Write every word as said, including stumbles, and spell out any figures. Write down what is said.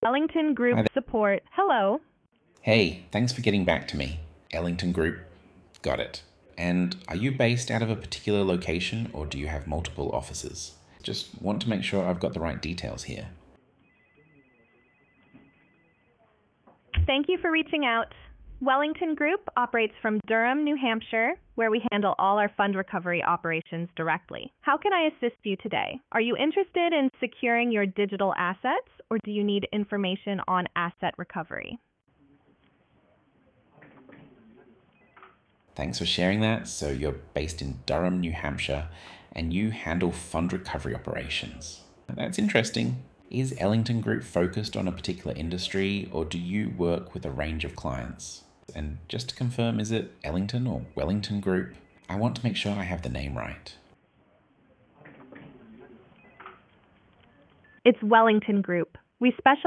Ellington Group Hi there. support. Hello. Hey, thanks for getting back to me. Ellington Group. Got it. And are you based out of a particular location or do you have multiple offices? Just want to make sure I've got the right details here. Thank you for reaching out. Wellington Group operates from Durham, New Hampshire, where we handle all our fund recovery operations directly. How can I assist you today? Are you interested in securing your digital assets, or do you need information on asset recovery? Thanks for sharing that. So you're based in Durham, New Hampshire, and you handle fund recovery operations. That's interesting. Is Ellington Group focused on a particular industry or do you work with a range of clients? And just to confirm, is it Ellington or Wellington Group? I want to make sure I have the name right. It's Wellington Group. We specialize